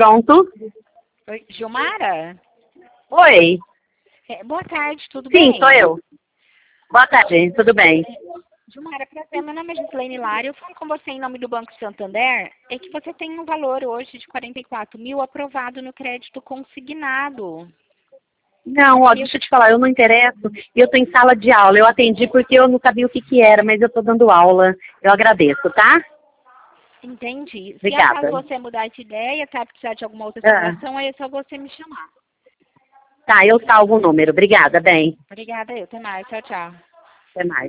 pronto. Oi, Gilmara? Oi. Boa tarde, tudo bem? Sim, sou eu. Boa tarde, tudo bem? Gilmara, prazer, meu nome é Gislaine Lara, eu falo com você em nome do Banco Santander, é que você tem um valor hoje de 44 mil aprovado no crédito consignado. Não, ó, deixa eu te falar, eu não interesso. Eu tô em sala de aula. Eu atendi porque eu não sabia o que que era, mas eu tô dando aula. Eu agradeço, tá? Entendi. Se Obrigada. acaso você mudar de ideia, tá? Precisar de alguma outra Ah, informação, aí é só você me chamar. tá, eu salvo o número. Obrigada, bem. Obrigada, até mais, tchau, tchau. Até mais.